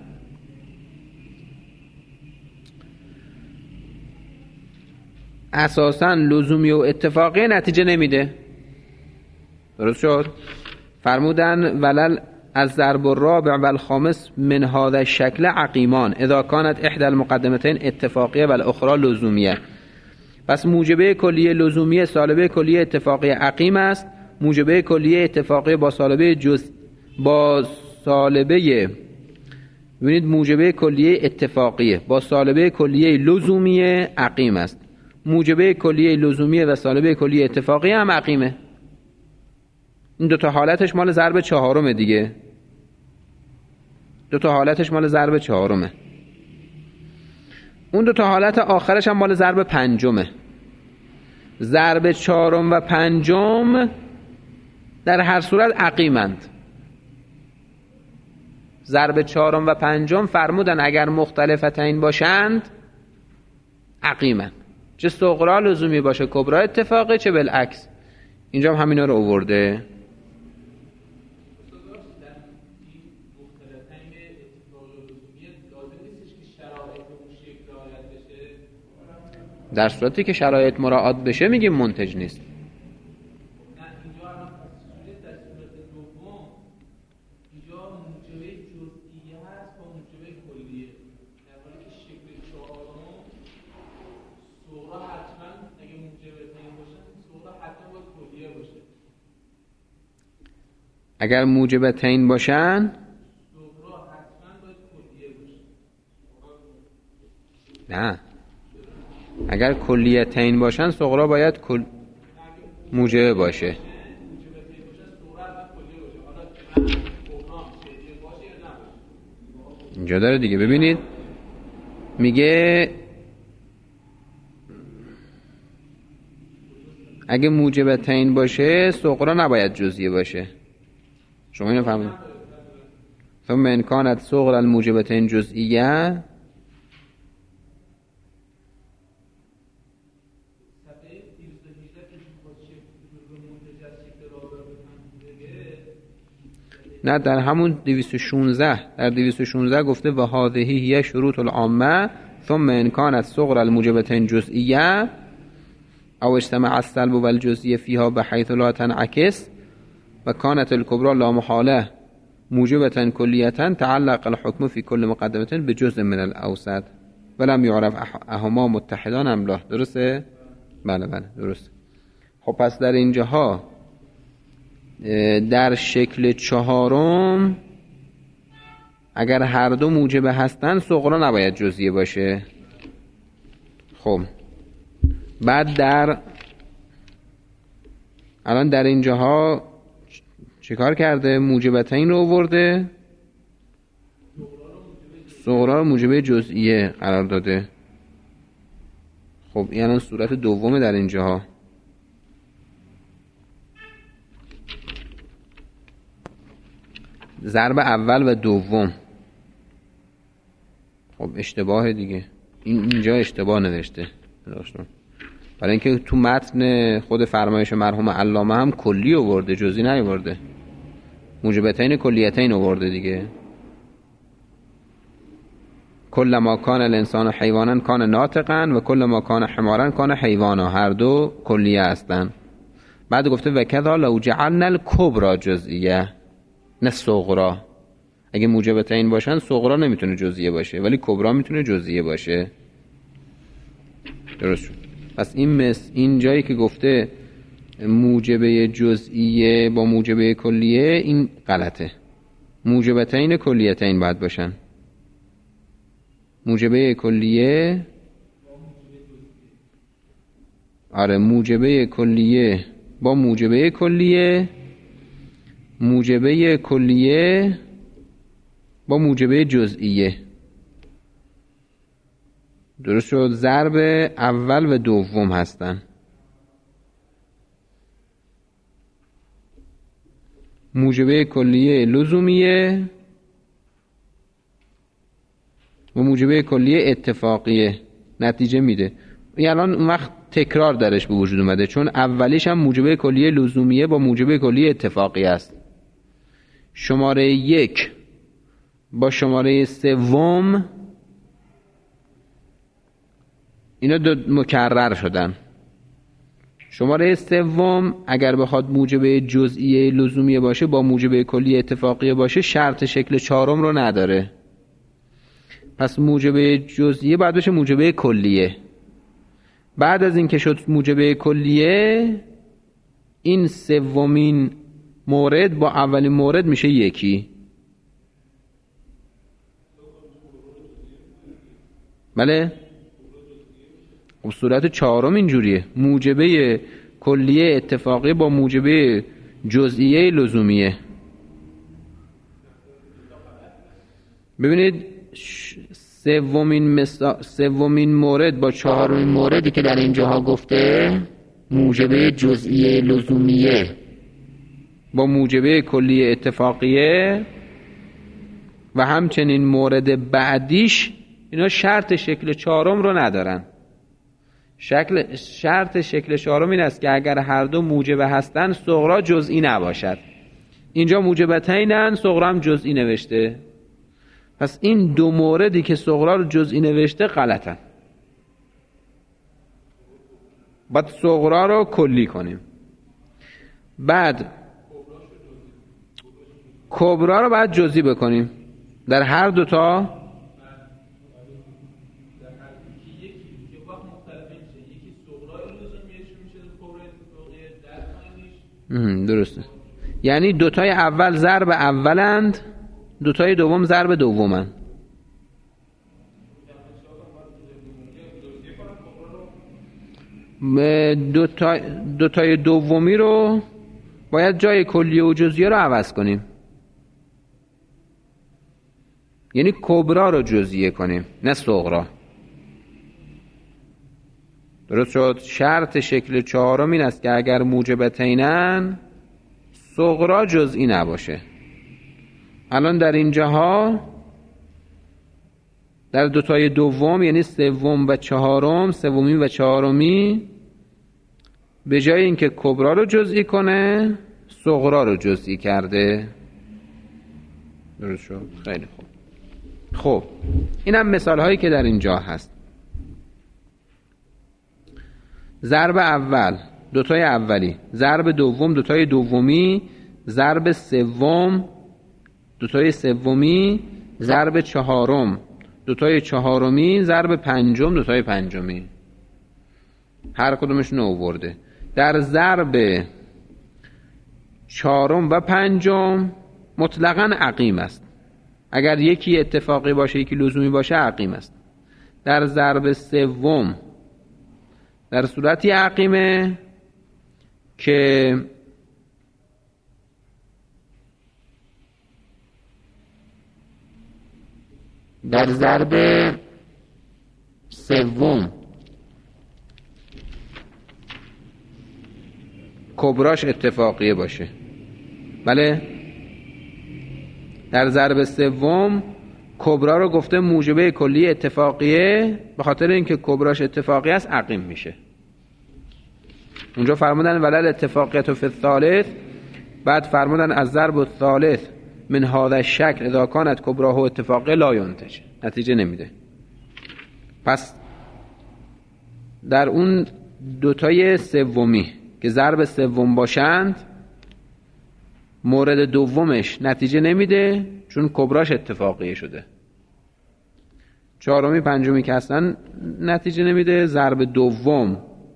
اساساً لزومی و اتفاقی نتیجه نمیده. درست شد؟ فرمودن ولل از ضرب الرابع و الخامس من هذا الشکل عقیمان اذا كانت احدى المقدمتين اتفاقیه و الاخرى لزومیه. پس موجبه کلیه لزومیه سالبه کلیه اتفاقی عقیم است، موجبه کلیه اتفاقی با سالبه ببینید موجبه کلیه اتفاقیه با سالبه کلیه لزومیه عقیم است. موجبه کلیه لزومیه و سالبه کلیه اتفاقیه هم عقیمه. این دوتا حالتش مال ضرب چهارمه دیگه. دوتا حالتش مال ضرب چهارمه. اون دوتا حالت آخرش هم مال ضرب پنجمه. ضرب چهارم و پنجم در هر صورت عقیمند. ضرب چهارم و پنجم فرمودن اگر مختلفتین باشند عقیمند، چه صغرا لزومی باشه کبرا اتفاقی، چه بالعکس. اینجا هم همینا رو آورده. در صورتی که شرایط مراعات بشه میگیم منتج نیست. اگر موجبتین باشن نه، اگر کلیتین باشن صغرا باید موجبه باشه. اینجا داره دیگه. ببینید میگه اگه موجبتین باشه صغرا نباید جزئیه باشه. شما اینو فهمید؟ ثم ان كانت صغرا الموجبتين جزئیه نه، در همون 216 در 216 گفته و هذه هي شروط العامه ثم ان كانت صغرا الموجبتين جزئیه او اجتمع السلب والجزئیه فيها بحيث لا تنعكس و كانت الكبرى لا محاله موجبة كلية تعلق الحكم في كل مقدمة بجزء من الأوسط ولم يعرف اهما متحدان ام لا. درسته؟ بله درسته. خب پس در اینجاها در شکل چهارم اگر هر دو موجبه هستن صغرا نباید جزئیه باشه. خب بعد الان در اینجاها چیکار کرده؟ موجبتین رو آورده، صغرا رو موجبه جزئیه قرار داده. خب این الان صورت دومه در اینجاها. ضرب اول و دوم. خب اشتباه دیگه، اینجا اشتباه نوشته برای اینکه تو متن خود فرمایش مرحوم علامه هم کلی آورده، جزئی نیاورده. موجبتین کلیتین آورده دیگه. کل ما کان الانسان حیوانا کان ناطقا و کل ما کان حمارا کان حیوانا، هر دو کلیه هستن. بعد گفته و کذا لو جعلنا الکبرى جزئیه نه صغرا. اگه موجبتین باشن صغرا نمیتونه جزئیه باشه ولی کبرا میتونه جزئیه باشه. درست شد. پس این جایی که گفته موجبه جزئیه با موجبه کلیه این غلطه. موجبتین کلیتین باید باشن. موجبه کلیه موجبه کلیه با موجبه کلیه، موجبه کلیه با موجبه جزئیه. درست شد. ضرب اول و دوم هستن. موجبه کلیه لزومیه و موجبه کلیه اتفاقیه نتیجه میده. این الان اون وقت تکرار درش به وجود اومده چون اولیش هم موجبه کلیه لزومیه با موجبه کلیه اتفاقی است. شماره 1 با شماره 3 اینا دو مکرر شدن. شماره 3 اگر بخواد موجبه جزئیه لزومیه باشه با موجبه کلیه اتفاقیه باشه شرط شکل 4 رو نداره. پس موجبه جزئیه باید بشه موجبه کلیه. بعد از این که شد موجبه کلیه این سومین مورد با اولین مورد میشه یکی. بله؟ خب صورت چهارم اینجوریه، موجبه کلیه اتفاقی با موجبه جزئیه لزومیه. ببینید سومین مورد با چهارمین موردی که در اینجاها گفته موجبه جزئیه لزومیه با موجبه کلیه اتفاقیه و همچنین مورد بعدیش اینا شرط شکل چهارم رو ندارن. شرط شکل چهارم این است که اگر هر دو موجبه هستن صغرا جزئی نباشد. اینجا موجبتینن، صغرا هم جزئی نوشته، پس این دو موردی که صغرا رو جزئی نوشته غلطن. باید صغرا رو کلی کنیم، بعد کبرا رو باید جزئی بکنیم در هر دوتا. درسته، یعنی دوتای اول ضرب اولند، دوتای دوم ضرب دومند. دوتای دومی رو باید جای کلیه و جزئیه رو عوض کنیم، یعنی کبرا رو جزئیه کنیم نه صغرا. درست شد؟ شرط شکل چهارم این است که اگر موجبتینن صغرا جزئی نباشه. الان در اینجاها در دوتای دوم یعنی سوم و چهارم، سومی و چهارمی، به جای اینکه کبرا رو جزئی کنه صغرا رو جزئی کرده. درست شد؟ خیلی خوب. خب اینم مثال هایی که در اینجا هست. ضرب اول دوتای اولی، ضرب دوم دوتای دومی، ضرب سوم دوتای سومی، ضرب چهارم دوتای چهارمی، ضرب پنجم دوتای پنجمی. هر کدومشون رو آورده. در ضرب چهارم و پنجم مطلقاً عقیم است. اگر یکی اتفاقی باشه یکی لزومی باشه عقیم است. در ضرب سوم در صورتی عقیمه که در ضرب سوم کبراش اتفاقیه باشه. بله؟ در ضرب سوم کبرا رو گفته موجبه کلی اتفاقیه، به خاطر اینکه کبراش اتفاقی است عقیم میشه. اونجا فرمودن ولل اتفاقیت فی الثالث، بعد فرمودن از ضرب الثالث من هذا الشکل اذا کانت کبراه اتفاقی لا ینتج، نتیجه نمیده. پس در اون دوتای سومی که ضرب سوم باشند مورد دومش نتیجه نمیده چون کبراش اتفاقیه شده. چهارمی پنجمی که اصلا نتیجه نمیده. ضرب دوم،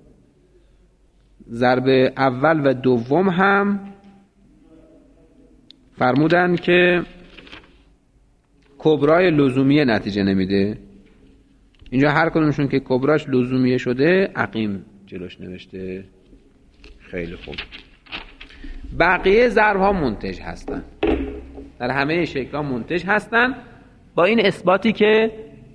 ضرب اول و دوم هم فرمودن که کبرای لزومیه نتیجه نمیده. اینجا هر کدومشون که کبراش لزومیه شده عقیم جلوش نوشته. خیلی خوب. بقیه ضرب ها منتج هستن، در همه شکل ها منتج هستن، با این اثباتی که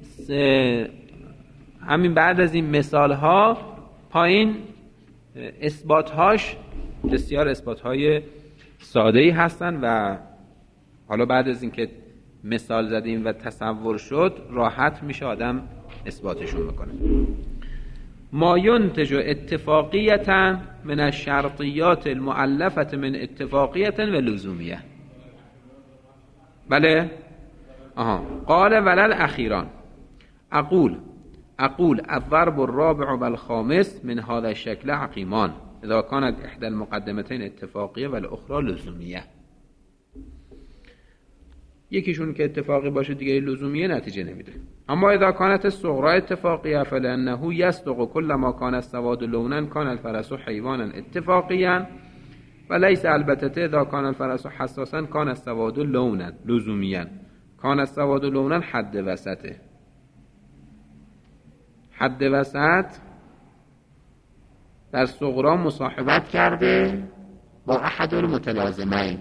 همین بعد از این مثال ها پایین اثبات هاش بسیار اثبات های ساده‌ای هستن و حالا بعد از این که مثال زدیم و تصور شد راحت میشه آدم اثباتشون بکنه. ما ینتج اتفاقیتا من الشرطیات المؤلفه من اتفاقیه و لزومیه. بله؟ قال ولل اخیران اقول الضرب الرابع والخامس من هذا الشكل عقيمان اذا كانت احدى المقدمتين اتفاقيه والاخرى لزوميه. یکیشون که اتفاقی باشه دیگه لزومیه نتیجه نمیده. اما اذا كانت الصغرى اتفاقيه فلانه يصدق كل ما كان السواد لونا كان الفرس حيوانا اتفاقيا وليس البته اذا كان الفرس حساسا كان السواد لونا لزوميا كان السواد لونا حد وسطه. حد وسط در صغرا مصاحبت کرده با احد المتلازمین،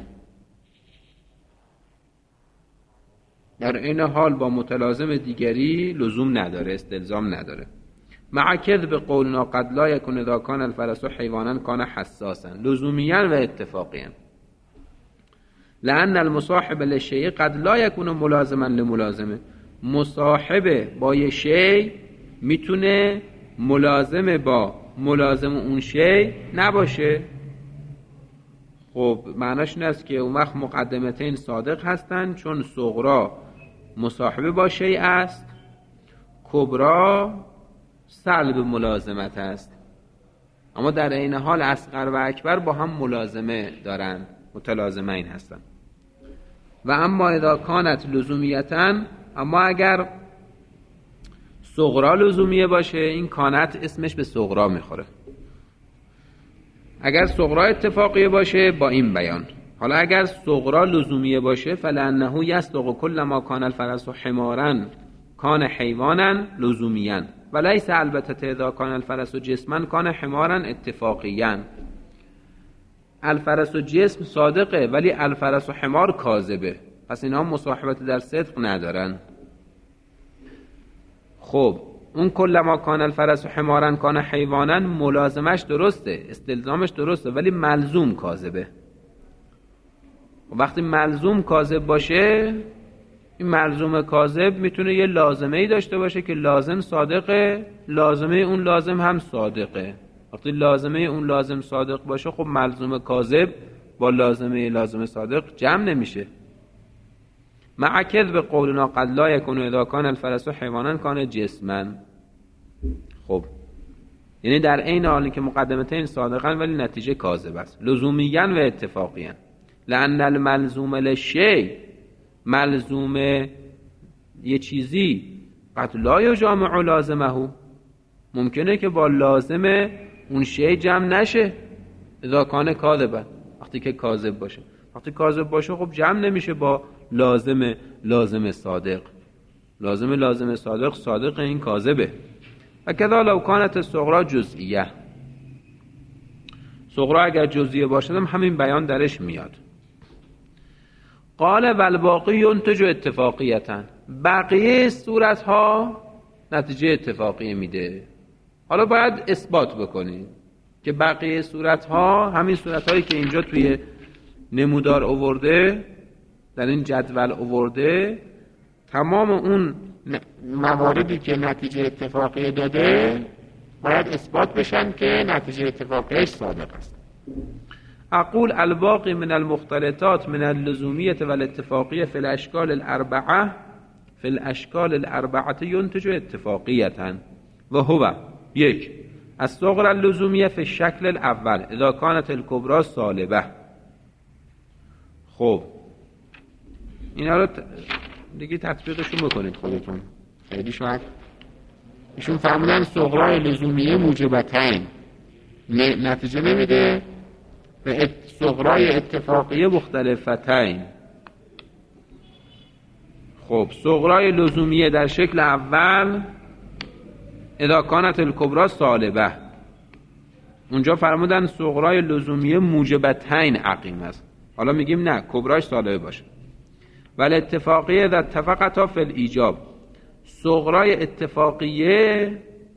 در این حال با متلازم دیگری لزوم نداره، استلزام نداره. مع کذب قولنا قد لا یکون اذا کان الفرس حیوانا کان حساسا، لزومیا و اتفاقیا. لأن المصاحب للشیء قد لا یکون ملازما لملازمه، مصاحب با یه شی میتونه ملازم با ملازم اون شی نباشه. خب معناش این است که اون وقت مقدمتین صادق هستن، چون صغرا مصاحبه با شی است، کبرا سلب ملازمت است. اما در این حال اصغر و اکبر با هم ملازمه دارند، متلازمین هستند. و اما اذا کانت لزومیتن، اما اگر صغرا لزومیه باشه، این کانت اسمش به صغرا میخوره. اگر صغرا اتفاقیه باشه با این بیان. حالا اگر صغرا لزومیه باشه فلانه یصدق کل ما کان الفرس حمارا کان حیوانا لزومیا ولیس البته اذا کان الفرس جسما کان حمارا اتفاقیا. الفرس و جسم صادقه ولی الفرس و حمار کاذبه، پس اینها مصاحبت در صدق ندارن. خب اون کل ما کان الفرس حمارا کان حیوانا ملازمش درسته، استلزامش درسته، ولی ملزوم کاذبه. وقتی ملزوم کاذب باشه، این ملزوم کاذب میتونه یه لازمه ای داشته باشه که لازم صادقه، لازمه اون لازم هم صادقه. وقتی لازمه اون لازم صادق باشه، خب ملزوم کاذب با لازمه لازم صادق جمع نمیشه. مع کذب قولنا قد لا یکون اذا کان الفرس حیوانا کان جسما. خب یعنی در این حالی که مقدمتین صادقن ولی نتیجه کاذب است، لزومیا و اتفاقیا. لأن الملزوم للشیء، ملزوم یه چیزی قد لا یجامع لازمه، ممکنه که با لازم اون شیء جمع نشه. اذا کان کاذبا، وقتی که کاذب باشه. وقتی کاذب باشه خب جمع نمیشه با لازم صادق. لازم صادق صادق این کاذبه. و کذا لو کانت الصغرا جزئیه، صغرا اگر جزئیه باشه هم همین بیان درش میاد. قال والباقی ینتج اتفاقیتا، بقیه صورت ها نتیجه اتفاقی میده. حالا باید اثبات بکنید که بقیه صورت ها، همین صورت هایی که اینجا توی نمودار آورده، در این جدول آورده، تمام اون مواردی که نتیجه اتفاقی داده باید اثبات بشن که نتیجه اتفاقیش صادق است. اقول الباقی من المختلطات من اللزومیه و الاتفاقیه فی الاشکال الاربعه ینتج اتفاقیتا و هو: یک، الصغرى اللزومیه فی الشکل الاول اذا کانت الکبرى سالبه. خب اینا رو دیگه تطبیقشون بکنید خودتون. خیلی شاید ایشون فرمودن صغرای لزومیه موجبتین نتیجه نمیده و صغرای اتفاقیه مختلفتین. خب صغرای لزومیه در شکل اول اذا کانت الکبرى سالبه، اونجا فرمودن صغرای لزومیه موجبتین عقیم است. حالا میگیم نه، کبراش سالبه باشه. ولی اتفاقیه اذا اتفقتا فی الایجاب، صغرای اتفاقیه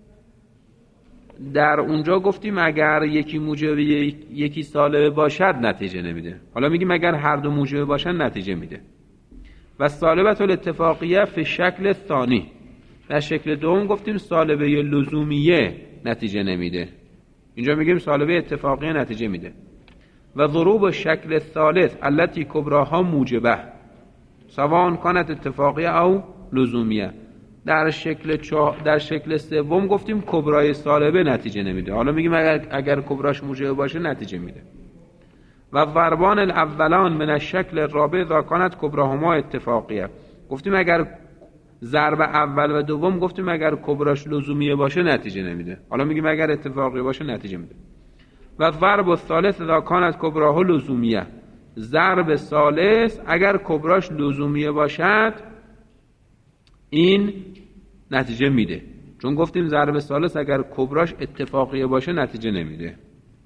در اونجا گفتیم اگر یکی موجب یکی سالبه باشد نتیجه نمیده. حالا میگیم اگر هر دو موجب باشن نتیجه میده. و سالبه الاتفاقیه فی شکل ثانی، در شکل دوم گفتیم سالبه لزومیه نتیجه نمیده، اینجا میگیم سالبه اتفاقیه نتیجه میده. و ضروب شکل ثالث التي کبراها موجبه سواء کانت اتفاقیه او لزومیه، در شکل سوم گفتیم کبرای سالبه نتیجه نمیده، حالا میگیم اگر کبراش موجب باشه نتیجه میده. و ضربان الاولان من الشکل الرابع اذا کانت کبراهما اتفاقیه، گفتیم اگر ضرب اول و دوم گفتیم اگر کبراش لزومیه باشه نتیجه نمیده، حالا میگیم اگر اتفاقی باشه نتیجه میده. و ضرب الثالث اذا کانت کبراها لزومیه، ضرب ثالث اگر کبراش لزومیه باشد این نتیجه میده، چون گفتیم ضرب ثالث اگر کبراش اتفاقیه باشه نتیجه نمیده.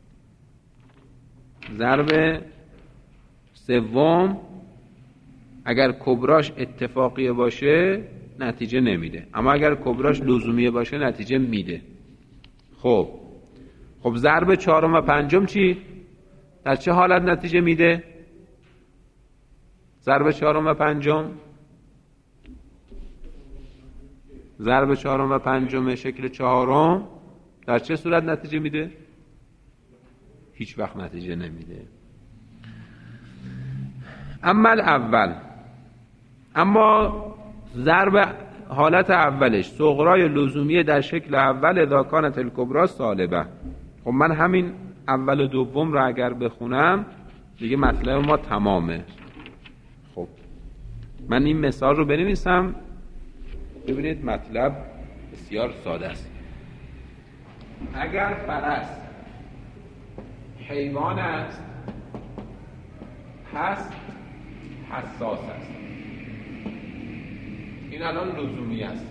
ضرب سوم اگر کبراش اتفاقیه باشه نتیجه نمیده، اما اگر کبراش لزومیه باشه نتیجه میده. خب ضرب چهارم و پنجم چی؟ در چه حالت نتیجه میده؟ ضرب چهارم و پنجم، ضرب چهارم و پنجم شکل چهارم در چه صورت نتیجه میده؟ هیچ وقت نتیجه نمیده. اما ضرب حالت اولش صغرای لزومیه در شکل اول اذا کانت الکبری سالبه. خب من همین اول و دوم رو اگر بخونم دیگه مطلب ما تمامه. خب من این مثال رو بنویسم، ببینید مطلب بسیار ساده است. اگر فرس حیوان است پس حساس است. این الان لزومی است.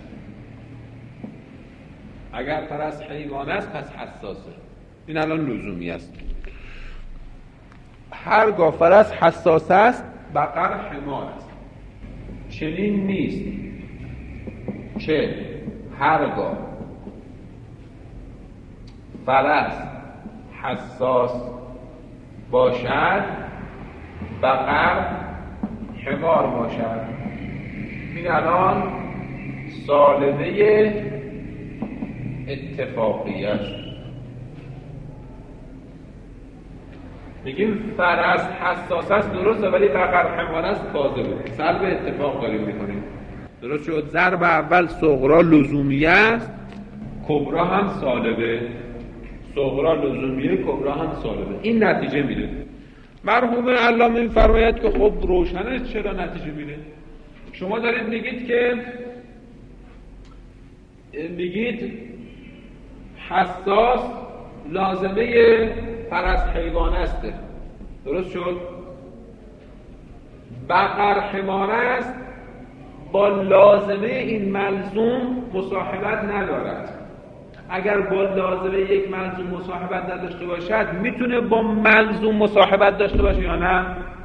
اگر فرس حیوان است پس حساسه. این الان لزومی است. هرگاه فرس حساس است بقر حمار است. چنین نیست که هرگاه فرس حساس باشد بقر حمار باشد. این الان سالبه اتفاقیه است. میگیم فرس حساس است درسته، ولی بقر حمار است کاذبه. سلب اتفاق داریم میکنیم. درست شد. ضرب اول صغرا لزومیه است، کبرا هم سالبه. صغرا لزومیه، کبرا هم سالبه. این نتیجه میده. مرحوم علامه میفرماید که خب روشنه چرا نتیجه میده. شما دارید میگید حساس لازمه فرس حیوان است. درست شد. بقر حمار است با لازمه این ملزوم مصاحبت ندارد. اگر با لازمه یک ملزوم مصاحبت نداشته باشد میتونه با ملزوم مصاحبت داشته باشه یا نه؟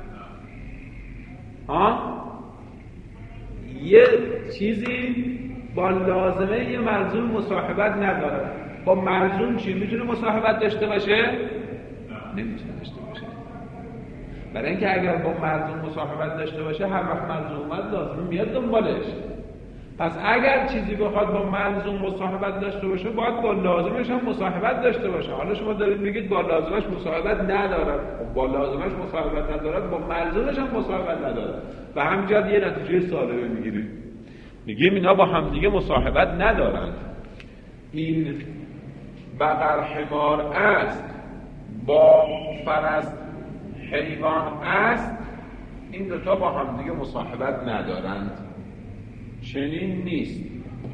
یه چیزی با لازمه یه ملزوم مصاحبت نداره، با ملزوم چی میتونه مصاحبت داشته باشه؟ نمیتونه داشته باشه. برای اینکه اگر با ملزوم مصاحبت داشته باشه هر وقت ملزوم اومد لازم میاد دنبالش. پس اگر چیزی بخواد با ملزوم مصاحبت داشته باشه باید با لازمش هم مصاحبت داشته باشه. حالا شما دارید میگید با لازمش مصاحبت ندارد. با لازمش مصاحبت ندارد، با ملزومش هم مصاحبت ندارد و همینجا یه نتیجه سالبه میگیریم. میگیم اینا با همدیگه مصاحبت ندارند. این بقر حمار است با فرس حیوان است، این دوتا با همدیگه مصاحبت ندارند. چنین نیست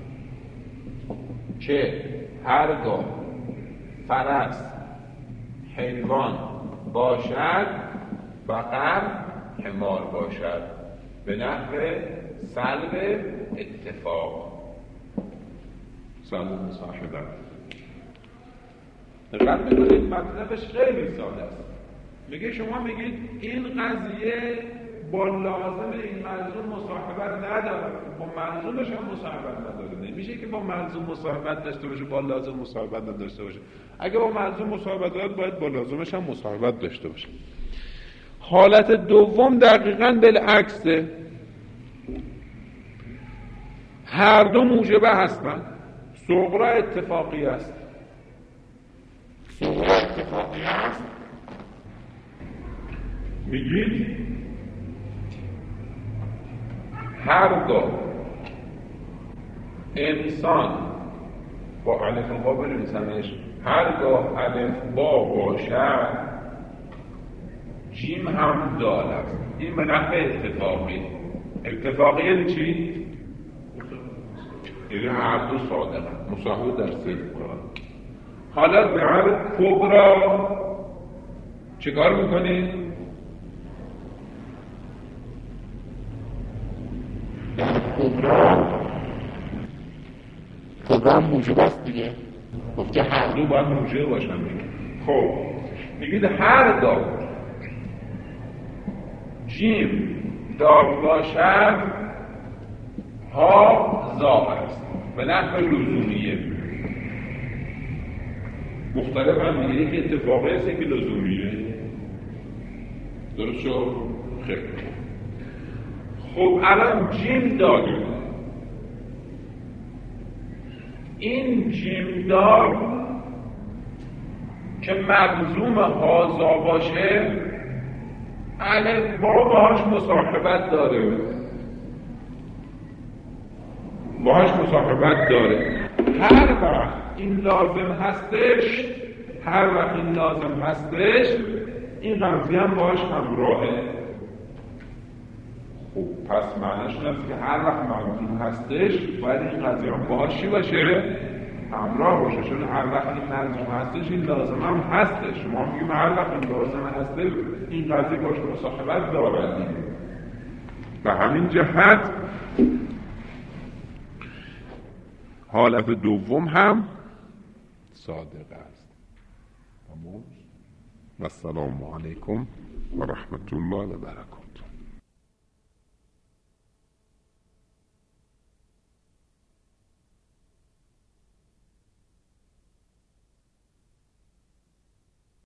که هرگاه فرس حیوان باشد بقر حمار باشد به نحو سلب اتفاق، سلب مصاحبت. دقت بکنید مطلبش خیلی ساده است. میگه شما میگید این قضیه با لازم این ملزوم مصاحبت نداره، با ملزومش هم مصاحبت نداره. نمیشه که با ملزوم مصاحبت داشته باشه با لازم مصاحبت نداشته باشه. اگه با ملزوم مصاحبت داره باید با لازمش هم مصاحبت داشته باشه. حالت دوم دقیقاً بالعکسه. هر دو موجبه هستن. صغرا اتفاقی است. صغرا اتفاقی است. میگید هرگاه انسان با الف با بنویسمش، هرگاه الف با باشد جیم هم دال است. این به نحو اتفاقی. اتفاقی یعنی چی؟ یعنی هر دو صادقه، مصاحبه در صدق. حالا به هر کبرا چه کار میکنید؟ پروگرام موجب است دیگه. گفت که هر دو باید موجب باشن دیگه. خب میگید هر دار جیم دار باشد ها زا است به نحو لزومیه. مختلف هم میگه که اتفاقی است که لزومیه. درست شد؟ خیلی خب الان جیم دار، این جیم دار که ملزوم هازا باشه الف با باهاش مصاحبت داره، باهاش مصاحبت داره. هر وقت این لازم هستش، هر وقت این لازم هستش این قضیه هم باهاش همراهه. خب پس معنیش این است که هر وقت ملزوم هستش باید این قضیه هم باهاش چی باشه؟ همراه باشه. چون هر وقت این ملزوم هستش این لازم هم هستش. ما میگیم هر وقت این لازم هستش این قضیه باش مصاحبت دارد. به همین جهت حالت دوم هم صادق است. و السلام علیکم و رحمت الله و برکاته.